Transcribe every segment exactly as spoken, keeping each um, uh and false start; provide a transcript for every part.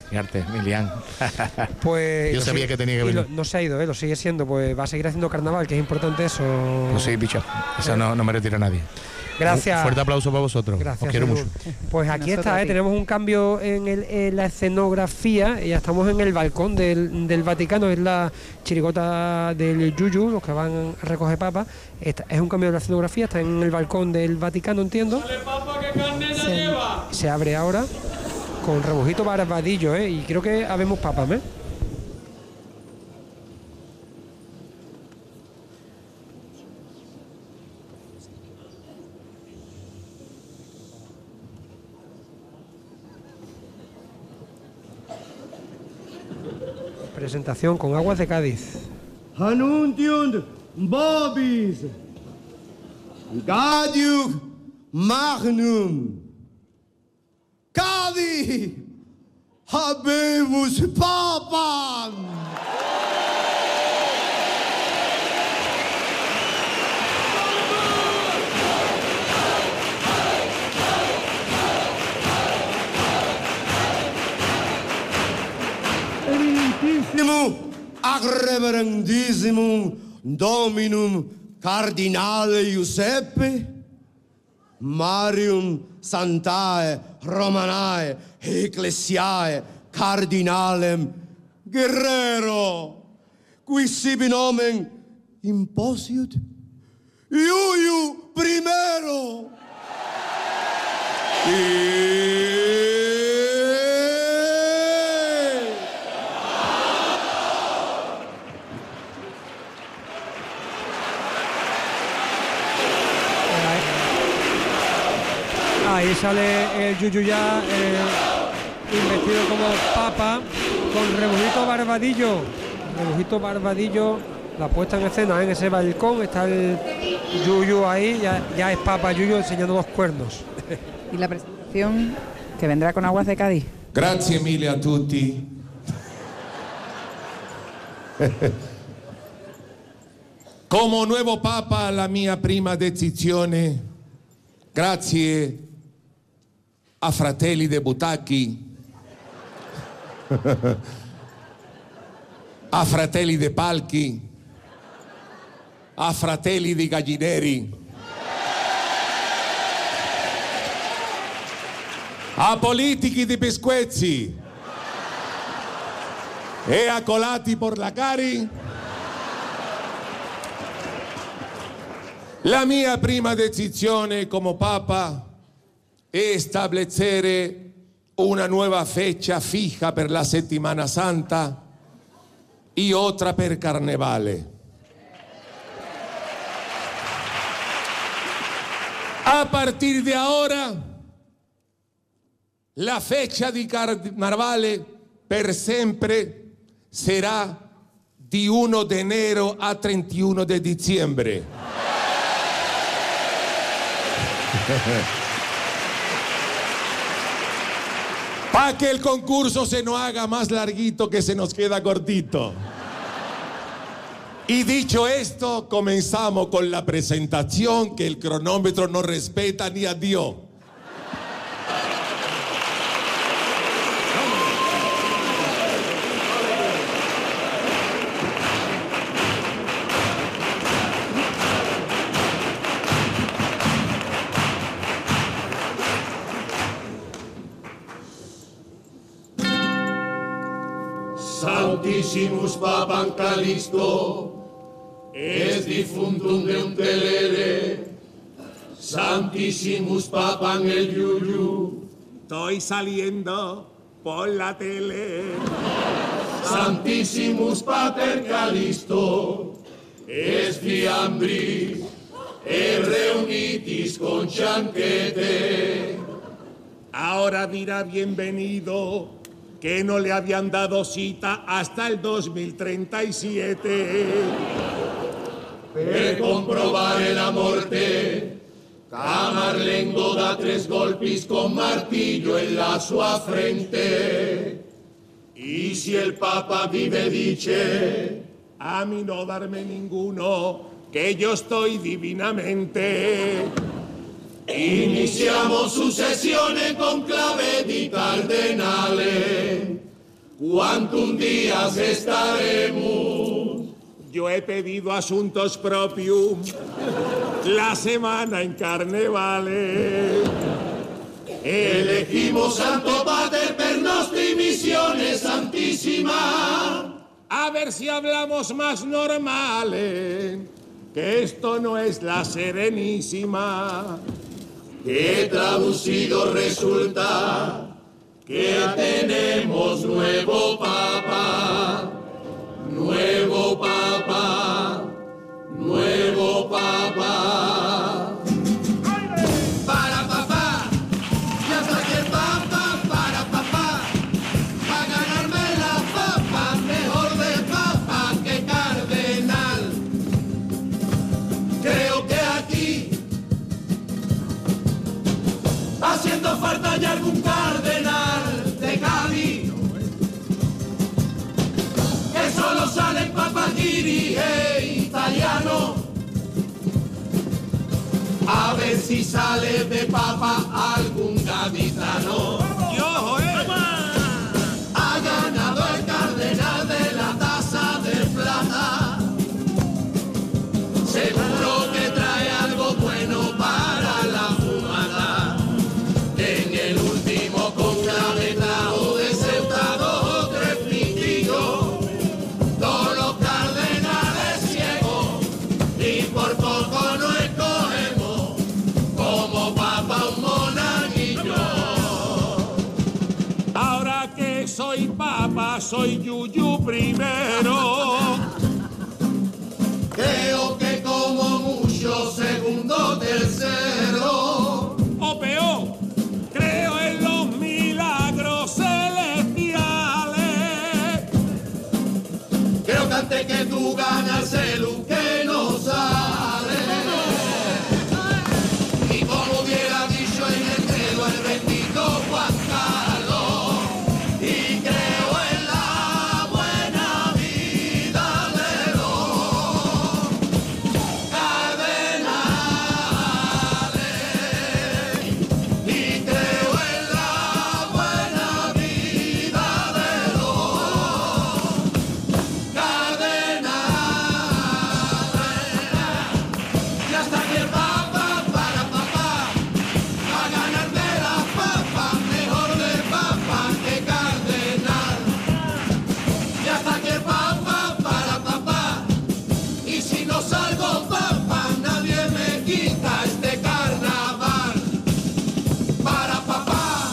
Fíjate, Milian. Pues yo sabía sí, que tenía que y venir. Lo, no se ha ido, ¿eh? Lo sigue siendo, pues va a seguir haciendo carnaval, que es importante eso. Pues sí, bicho, eso no, no me retira nadie. Gracias. Un fuerte aplauso para vosotros. Gracias, os quiero Edu. mucho. Pues aquí está, ¿eh? Tenemos un cambio en, el, en la escenografía. Ya estamos en el balcón del, del Vaticano, es la chirigota del Yuyu, los que van a recoger papas. Esta, es un cambio de la escenografía, está en el balcón del Vaticano, entiendo. Dale, papa, ¿qué carne se, lleva? se abre ahora con rebujito barbadillo, ¿eh? Y creo que habemos papas, ¿eh? Presentación con aguas de Cádiz. Hanuntiund Bobis Gadiug Magnum Cádiz Habemus Papam. Ac reverendissimum Dominum Cardinale Giuseppe Marium Santae Romanae Ecclesiae Cardinalem Guerrero qui sibi nomen imposiut Iuiu primero e Ahí sale el Yuyu ya eh, investido como papa con rebujito barbadillo. Rebujito barbadillo, la puesta en escena en ese balcón. Está el Yuyu ahí, ya, ya es papa Yuyu enseñando los cuernos. Y la presentación que vendrá con aguas de Cádiz. Grazie mille a tutti. Como nuovo papa la mia prima decisione, grazie a fratelli de Butacchi, a fratelli de Palchi, a fratelli di Gallineri, a politici di Pesquezzi e a colati por la cari. La mia prima decisione come papa è stabilire una nuova fecha fija per la Settimana Santa y otra per Carnevale. A partir de ahora, la fecha di Carnevale per sempre será di uno de enero a treinta y uno de diciembre. Para que el concurso se nos haga más larguito que se nos queda cortito. Y dicho esto, comenzamos con la presentación que el cronómetro no respeta ni a Dios. Santissimus Papam Callisto, es difuntum deum telere, Santissimus Papam el Yuyu, estoy saliendo por la tele. Santissimus Pater Callisto, es fiambris, e reunitis con chanquete. Ahora dirá bienvenido que no le habían dado cita hasta el dos mil treinta y siete. Per comprobare la morte, Camarlengo da tres golpes con martillo en la sua frente. Y si el Papa vive dice, a mí no darme ninguno, que yo estoy divinamente. Iniziamo successione con clave di cardenale, cuántos días estaremos. Yo he pedido asuntos propios la semana en carnevales. Elegimos Santo Pater per nostri misiones santísima. A ver si hablamos más normales, que esto no es la Serenísima. Que traducido resulta que tenemos nuevo papa, nuevo papa, nuevo papa. Para papá, ya saqué el papa, para papá, a ganarme la papa, mejor de papa que cardenal. Creo que aquí haciendo falta ya algún cardenal de Cádiz, que solo salen papagiri e italiano. A ver si sale de papa algún gaditano. ¡Yo, eh! Ha ganado el cardenal de la taza de plata. Seguro que trae algo bueno para la fumada. En el último conclave trajo de Ceuta dos o tres pitillos, todos los cardenales ciegos, y por poco no escogemos como papa un monaguillo. Ahora que soy papa, soy Yuyu primero. Creo que como mucho segundo, tercero. O peor, creo en los milagros celestiales. Creo que antes que tú ganas el celu que no sale. Y como hubiera dicho en el credo el bendito Juan Carlos, y creo en la buena vida de los cardenales. Y creo en la buena vida de los cardenales. Ya está aquí el papa para papá, a ganar de la papa, mejor de papa que cardenal. Ya está aquí el papa para papá, y si no salgo papa, nadie me quita este carnaval. Para papá.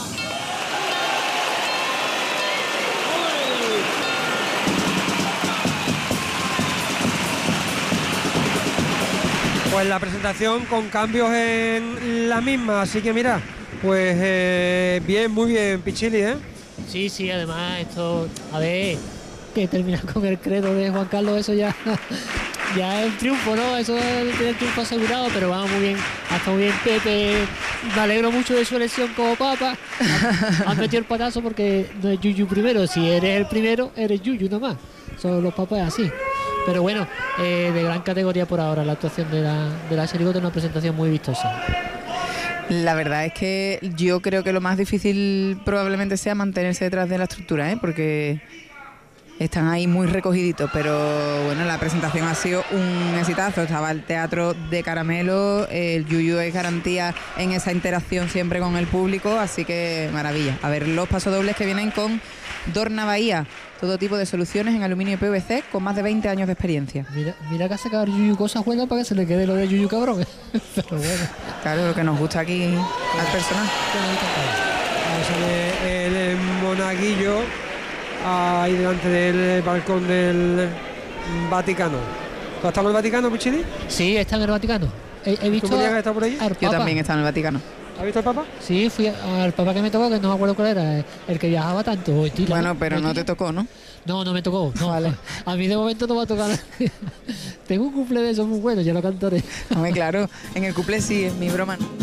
Pues la presentación con cambios en la misma, así que mira, pues eh, bien, muy bien, Pichili, ¿eh? Sí, sí, además esto, a ver, que terminar con el credo de Juan Carlos, eso ya, ya es un triunfo, ¿no? Eso es el triunfo asegurado, pero vamos muy bien, ha estado muy bien Pepe, me alegro mucho de su elección como papa, han, han metido el patazo porque no es Yuyu primero, si eres el primero, eres Yuyu nomás, son los papas así. Pero bueno, eh, de gran categoría por ahora la actuación de la, de la Chirigota, una presentación muy vistosa. La verdad es que yo creo que lo más difícil probablemente sea mantenerse detrás de la estructura, ¿eh? Porque están ahí muy recogiditos, pero bueno, la presentación ha sido un exitazo. Estaba el teatro de caramelo, el Yuyu es garantía en esa interacción siempre con el público, así que maravilla. A ver los pasodobles que vienen con Dorna Bahía, todo tipo de soluciones en aluminio y P V C con más de veinte años de experiencia. Mira, mira que ha sacado Yuyu cosas buenas para que se le quede lo de Yuyu cabrón. Pero bueno. Claro, lo que nos gusta aquí al personal. Ahí sale el, el monaguillo ahí delante del balcón del Vaticano. ¿Tú has estado en el Vaticano, Pichili? Sí, está en el Vaticano. He, he visto ¿Tú podías estar por allí? al Yo Papa. también he estado en el Vaticano. ¿Has visto al Papa? Sí, fui al Papa que me tocó, que no me acuerdo cuál era, el que viajaba tanto. Tila, Bueno, ¿no? pero no Tila. te tocó, ¿no? No, no me tocó. No. Vale. A mí de momento no me ha tocado. Tengo un cumple de esos muy bueno, ya lo cantaré. Hombre, claro, en el cumple sí, en mi broma no.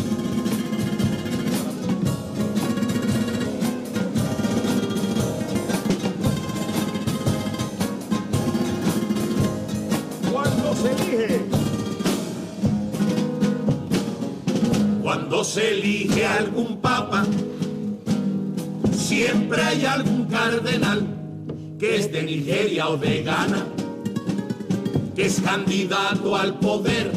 Cuando se elige, Cuando se elige algún papa, siempre hay algún cardenal que es de Nigeria o de Ghana, que es candidato al poder,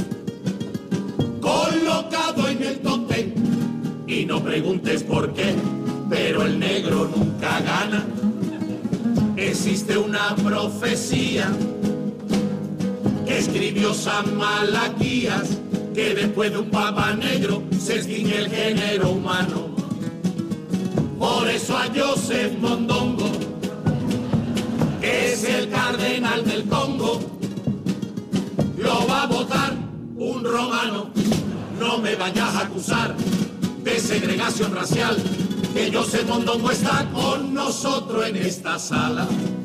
colocado en el top ten, y no preguntes por qué, pero el negro nunca gana. Existe una profecía que escribió San Malaquías, que después de un papa negro se extingue el género humano. Por eso a Joseph Mondongo, que es el cardenal del Congo, lo va a votar un romano. No me vayas a acusar de segregación racial, que Joseph Mondongo está con nosotros en esta sala,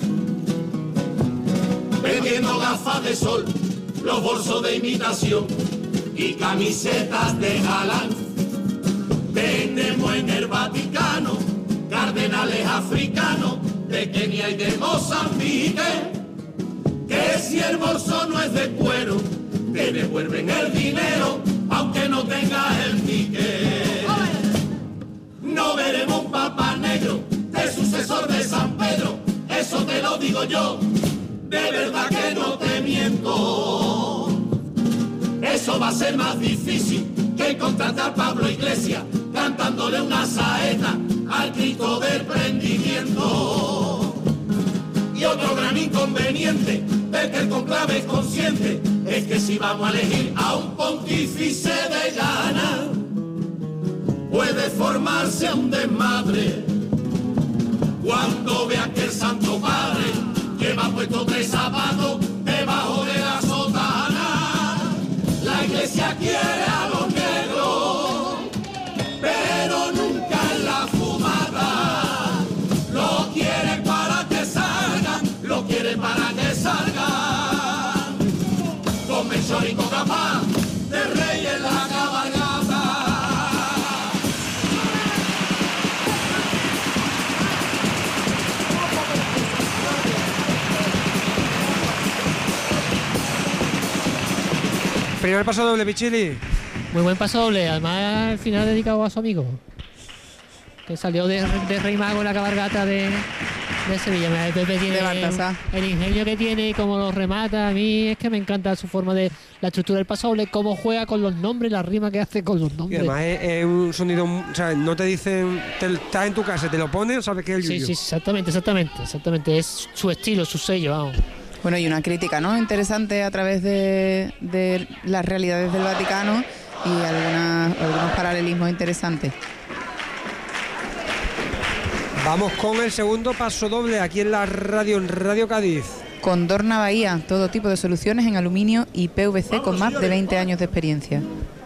vendiendo gafas de sol, los bolsos de imitación y camisetas de galán. Tenemos en el Vaticano cardenales africanos de Kenia y de Mozambique, que si el bolso no es de cuero, te devuelven el dinero aunque no tengas el ticket. No veremos un papa negro, el sucesor de San Pedro, eso te lo digo yo, de verdad que no te miento. Eso va a ser más difícil que contratar a Pablo Iglesias cantándole una saeta al Cristo del prendimiento. Y otro gran inconveniente del que el conclave es consciente es que si vamos a elegir a un pontífice de gana, puede formarse un desmadre cuando vea que el Santo Padre lleva puesto tres zapatos debajo de la sotana. La iglesia quiere a los negros, pero nunca en la fumada. Lo quiere para que salgan, lo quiere para que salgan. Con Melchor y con Capaz de rey en la cabalgata. Primer paso doble, Pichili. Muy buen paso doble, además al final dedicado a su amigo, que salió de, de Rey Mago en la cabalgata de, de Sevilla. El Pepe tiene De Baltasar. el ingenio que tiene y cómo lo remata. A mí es que me encanta su forma de la estructura del paso doble, cómo juega con los nombres, la rima que hace con los Y nombres. además es, es un sonido, o sea, no te dicen, te, estás en tu casa, te lo pones, sabes que es el Sí, yuyu. sí, exactamente, exactamente, exactamente. Es su estilo, su sello, vamos. Bueno, y una crítica, ¿no?, interesante a través de, de las realidades del Vaticano y algunas, algunos paralelismos interesantes. Vamos con el segundo paso doble aquí en la radio, en Radio Cádiz. Condorna Bahía, todo tipo de soluciones en aluminio y P V C con más de veinte años de experiencia.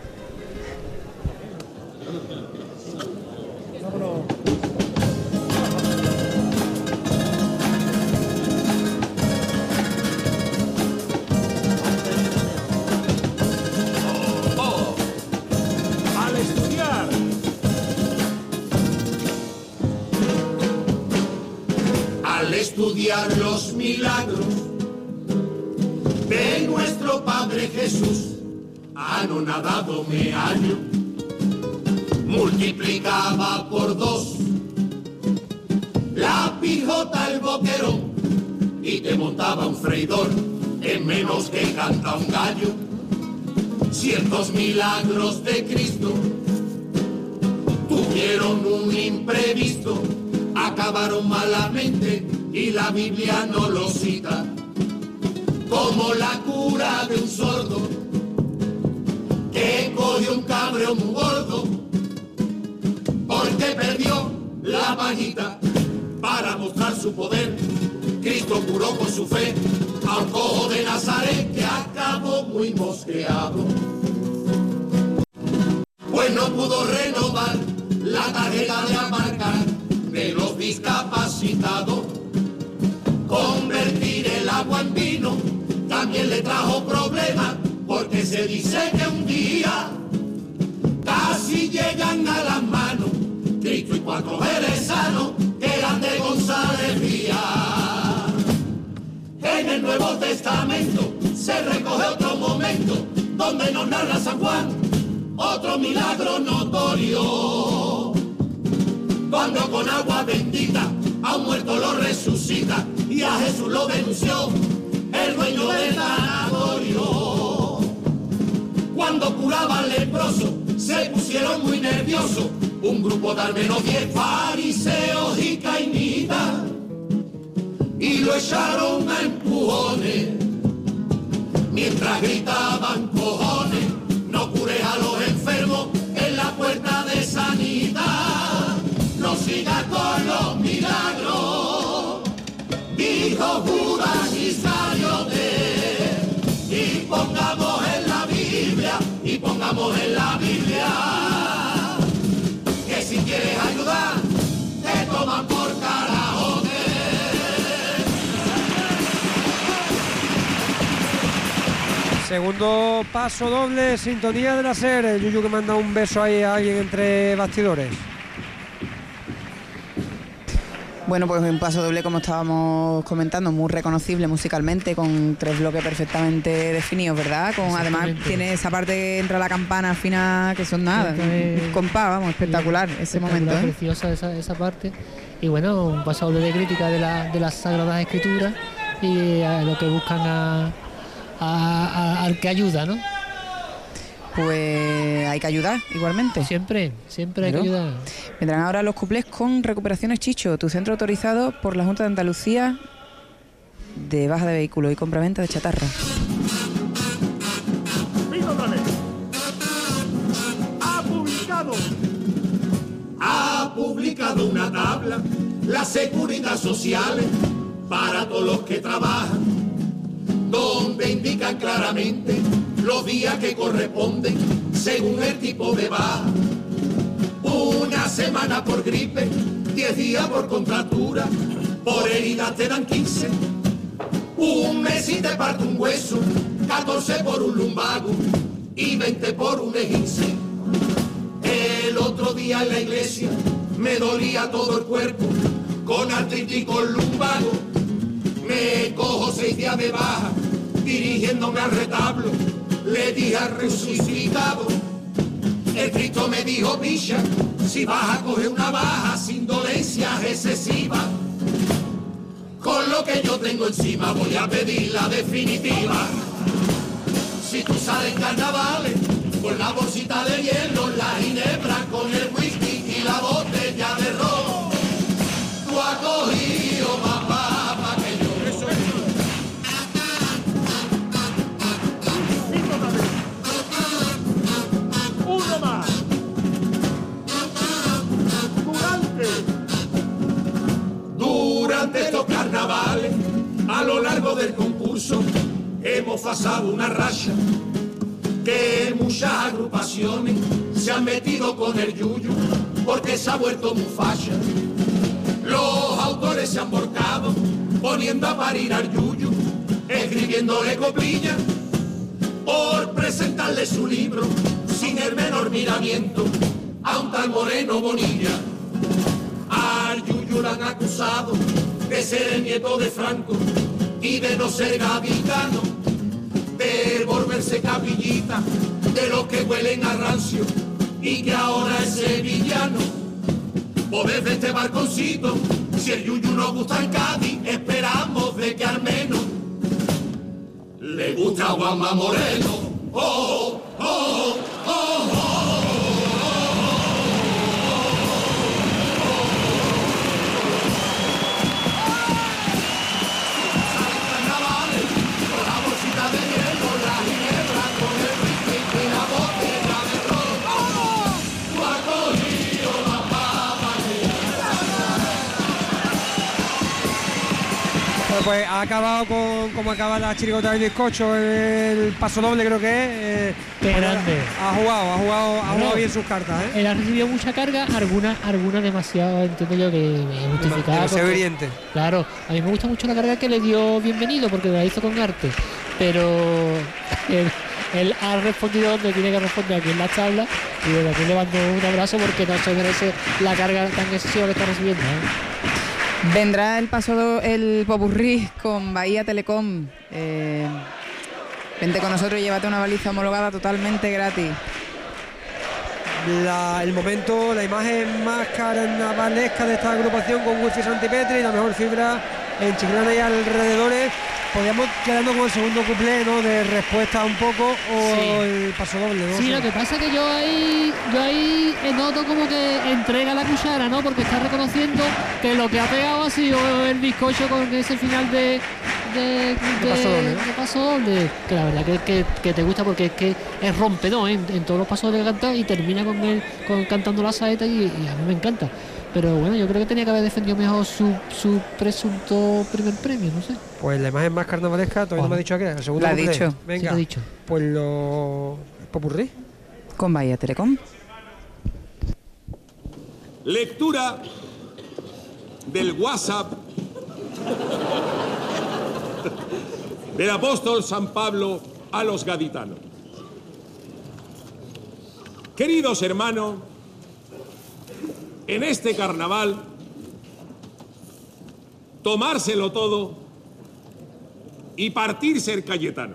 Al estudiar, al estudiar los milagros de nuestro Padre Jesús, anonadado me hallo, multiplicaba por dos la pijota el boquerón y te montaba un freidor en menos que canta un gallo. Ciertos milagros de Cristo tuvieron un imprevisto, acabaron malamente y la Biblia no lo cita, como la cura de un sordo que cogió un cabreo muy gordo porque perdió la vaguita. Para mostrar su poder, Cristo curó con su fe a un cojo de Nazaret que acabó muy mosqueado, pues no pudo renovar la tarjeta de aparcar de los discapacitados. Convertir el agua en vino también le trajo problemas, porque se dice que un día casi llegan a las manos Cristo y cuatro jerezanos que eran de González Díaz. En el Nuevo Testamento se recoge otro momento donde nos narra San Juan otro milagro notorio, cuando con agua bendita a un muerto lo resucita y a Jesús lo denunció el dueño del tanatorio. Cuando curaba al leproso se pusieron muy nerviosos un grupo de al menos diez fariseos y cainitas y lo echaron a empujones mientras gritaban cojones, no cures a los enfermos en la puerta de sanidad, no sigas con los milagros, dijo Judas Iscariote, y pongamos en la Biblia, y pongamos en la Biblia, que si quieres ayudar, te toman por carajote. Segundo paso doble, sintonía de la serie. El Yuyu que manda un beso ahí a alguien entre bastidores. Bueno, pues un paso doble, como estábamos comentando, muy reconocible musicalmente, con tres bloques perfectamente definidos, ¿verdad? Con además tiene esa parte que entra la campana al final, que son nada, un compás, vamos, espectacular ese espectacular, momento, ¿eh? Preciosa esa, esa parte. Y bueno, un paso doble de crítica de, la, de las Sagradas Escrituras y a lo que buscan a, a, a, al que ayuda, ¿no? Pues hay que ayudar igualmente. Siempre, siempre hay Claro. que ayudar. Vendrán ahora los cuplés con Recuperaciones Chicho, tu centro autorizado por la Junta de Andalucía de baja de vehículos y compraventa de chatarra. Ha publicado, ha publicado una tabla, la Seguridad Social para todos los que trabajan, donde indican claramente los días que corresponden según el tipo de baja. Una semana por gripe, diez días por contractura, por herida te dan quince. Un mes si te parte un hueso, catorce por un lumbago y veinte por un esguince. El otro día en la iglesia me dolía todo el cuerpo, con artritis y con lumbago. Me cojo seis días de baja, dirigiéndome al retablo, le dije al resucitado, el Cristo me dijo, picha, si vas a coger una baja sin dolencias excesivas, con lo que yo tengo encima voy a pedir la definitiva. Si tú sales en carnavales, con la bolsita de hielo, la ginebra, con el whisky y la botella de ron, tú has cogido más papa que yo. Uno más. Durante. Durante estos carnavales, a lo largo del concurso, hemos pasado una racha que muchas agrupaciones se han metido con el yuyu porque se ha vuelto muy facha. Los autores se han volcado poniendo a parir al yuyu, escribiéndole coplillas por presentarle su libro sin el menor miramiento a un tal Moreno Bonilla. Al yuyu lo han acusado de ser el nieto de Franco y de no ser gaditano, de volverse capillita de los que huelen a rancio y que ahora es sevillano. Pues desde este balconcito, si el yuyu nos gusta en Cádiz, esperamos de que al menos le gusta a Juanma Moreno. Oh, oh, oh, oh, oh. Pues ha acabado con como acaba la chirigota del bizcocho, el paso doble creo que es. Eh, Qué pues grande. Ha jugado, ha jugado, ha Bueno, jugado bien sus cartas, ¿eh? Él ha recibido mucha carga, algunas alguna demasiado, entiendo yo, que justificada. Demasiado porque- hiriente. Claro, a mí me gusta mucho la carga que le dio Bienvenido porque la hizo con arte, pero él, él ha respondido donde tiene que responder, aquí en la tabla, y desde aquí le mando un abrazo porque no se merece la carga tan excesiva que está recibiendo, ¿eh? Vendrá el paso do- el popurrí con Bahía Telecom. Eh, vente con nosotros y llévate una baliza homologada totalmente gratis. la, el momento, la imagen más carnavalesca de esta agrupación con Wilfried Santipetri, la mejor fibra en Chiclana y alrededores. Podríamos quedarnos con el segundo cuplé, ¿no? De respuesta un poco o Sí. el paso doble, ¿no? Sí, lo que pasa es que yo ahí, yo ahí noto como que entrega la cuchara, ¿no? Porque está reconociendo que lo que ha pegado ha sido el bizcocho con ese final de, de, de, paso doble, ¿no? de paso doble. Que la verdad que, que, que te gusta porque es que es rompedor, ¿eh? en, en todos los pasos de cantar y termina con él con, cantando la saeta y, y a mí me encanta. Pero bueno, yo creo que tenía que haber defendido mejor su, su presunto primer premio, no sé. Pues la imagen más carnavalesca, todavía no me ha dicho a qué, el segundo La ha cuplé. dicho. Sí, Venga, lo ha dicho. pues lo... popurrí. Con Bahía Telecom. Lectura del WhatsApp del apóstol San Pablo a los gaditanos. Queridos hermanos, en este carnaval, tomárselo todo y partirse el Cayetano.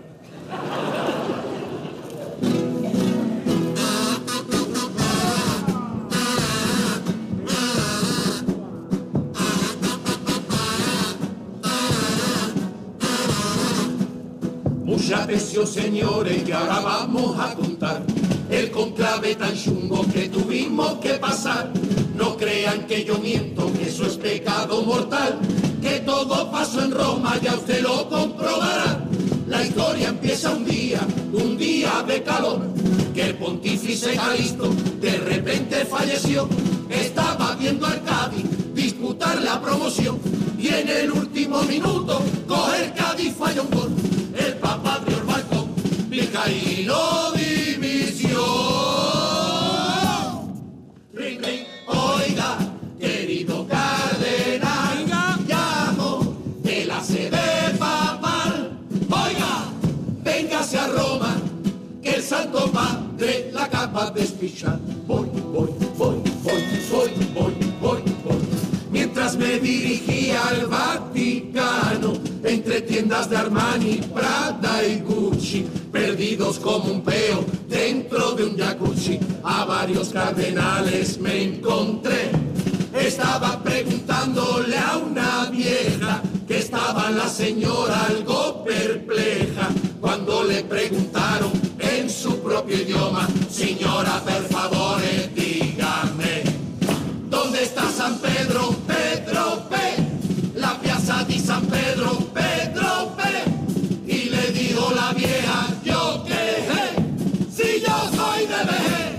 Mucha atención, señores, que ahora vamos a contar el conclave tan chungo que tuvimos que pasar. No crean que yo miento, que eso es pecado mortal, que todo pasó en Roma, ya usted lo comprobará. La historia empieza un día, un día de calor, que el pontífice Calixto de repente falleció. Estaba viendo al Cádiz disputar la promoción y en el último minuto coge el Cádiz, falla un gol. El Papa abrió el balcón, Vizcaíno dimisión. Ring, ring, oiga, querido cardenal, llamo de la sede papal. Oiga, véngase a Roma, que el Santo Padre la acaba de despichar. Voy, voy, voy, voy, voy, voy, voy, voy. Mientras me dirigía al Vaticano, entre tiendas de Armani, Prada y Gucci, perdidos como un peo dentro de un jacuzzi, a varios cardenales me encontré. Estaba preguntándole a una vieja que estaba la señora algo perpleja, cuando le preguntaron en su propio idioma: señora, por favor, dígame, ¿dónde está San Pedro? Pedro P. La piazza di San Pedro, Pedro P. Y le dijo la vieja: ¿yo qué? Si yo soy de Veje.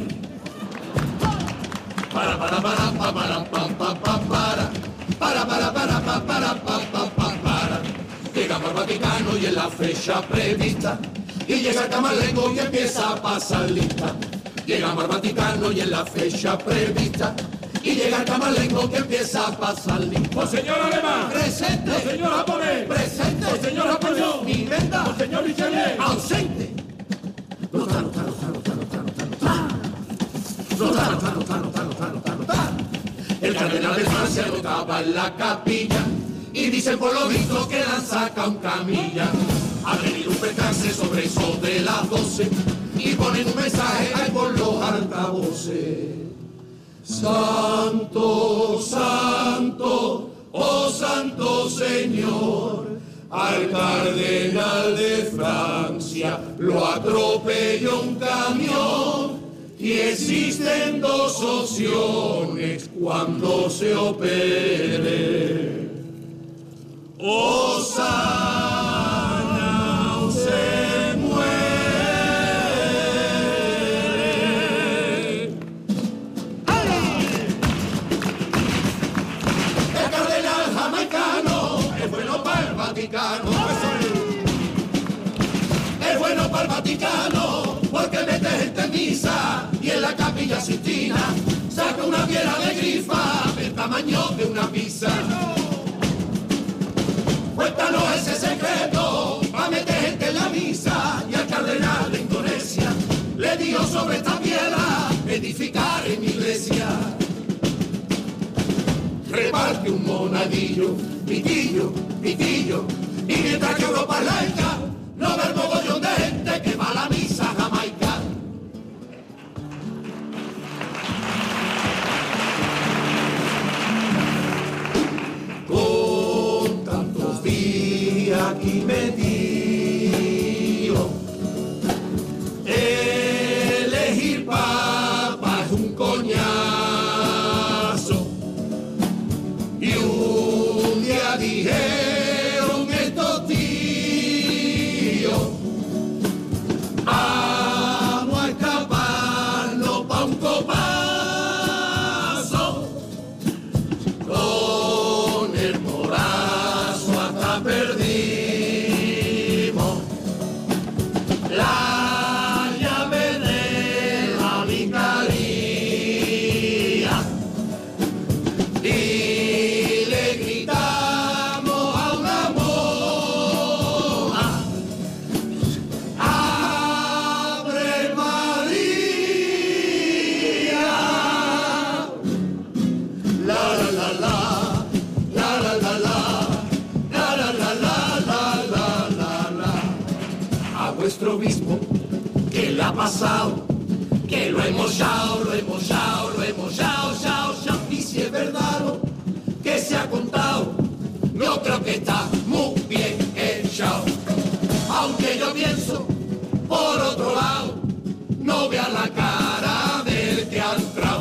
Para, para, para, para, para, para, para, para, para, para, para, para, para, para, para, para. Llegamos al Vaticano y en la fecha prevista, y llega el Camarlengo y empieza a pasar lista. Llegamos al Vaticano y en la fecha prevista, y llega el Camarlengo que empieza a pasar lista. ¡Oh, señor alemán! Presente. ¡Oh, señor japonés! Presente. ¡Oh, señor español! Mi venda. ¡Oh, señor Richelieu! Ausente. No está, no está, no está, no está, no está, no está, no está. No está, no está, no está, no está, no está, no está, no está. El cardenal de Francia no estaba en la capilla, y dicen por lo visto que la han sacado en camilla. Ha venido un percance sobre eso de las doce, y ponen un mensaje ahí por los altavoces. Santo, santo, oh santo señor, al cardenal de Francia lo atropelló un camión, y existen dos opciones cuando se opere: o sana o se muere. El cardenal jamaicano es bueno para el Vaticano. Es bueno para el Vaticano porque mete gente en misa, y en la capilla Sistina saca una piedra de grifa del tamaño de una pizza. Cuéntanos ese secreto para meter gente en la misa, y al cardenal de Indonesia le dio sobre esta piedra edificar en mi iglesia. Reparte un monadillo, pitillo, pitillo, y mientras que Europa es laica, no ve el mogollón de gente que va a la misa jamaica. aquí metido. Elegir papa es un coñazo. Y un día dijeron estos tíos, vamos a escaparnos pa' un copazo. Con el morazo hasta perdimos la llave de la vicaría y le gritamos a una moja, ¡Abre María! La la la la, la la la la, la la la la, la la la la. A vuestro obispo, ¿qué le ha pasado? Que lo hemos echado, lo hemos echado, lo hemos echado, echado, echado. Y si es verdad lo que se ha contado, yo creo que está muy bien echado. Aunque yo pienso, por otro lado, no vea la cara del que ha entrado.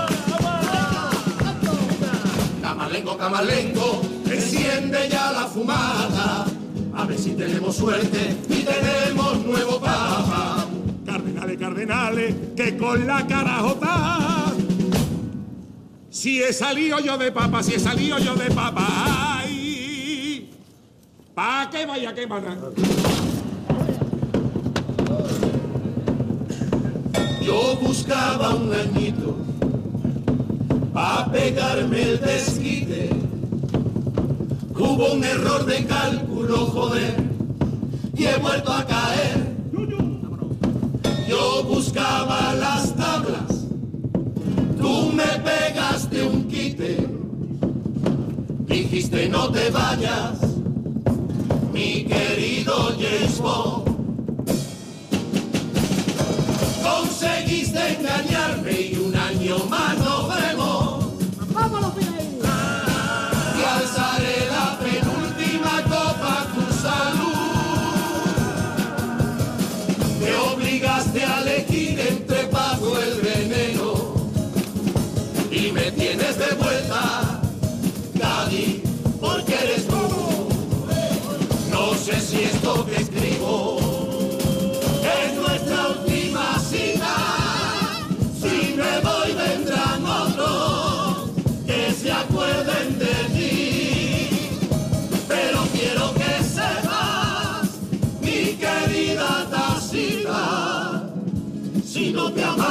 Camarlengo, Camarlengo, enciende ya la fumada, a ver si tenemos suerte y tenemos nuevo papa. Cardenales, cardenales, que con la carajota. Si he salido yo de papa, si he salido yo de papa, ay, pa' que vaya que matar. Yo buscaba un añito pa' pegarme el desquite. Hubo un error de cálculo, joder, y he vuelto a caer. Yo buscaba las tablas, tú me pegaste un quite. Dijiste no te vayas, mi querido James Bond. Conseguiste engañarme y un año más nos vemos. ¡Vámonos, Pinay! Y alzaré la penúltima copa a tu salud. Me obligaste a elegir entre pago el veneno y me tienes de vuelta, Daddy, porque eres tú. No sé si esto que escribo es nuestra última cita. Si me voy vendrán otros que se acuerden de ti. Pero quiero que sepas, mi querida Tacita, si no te amas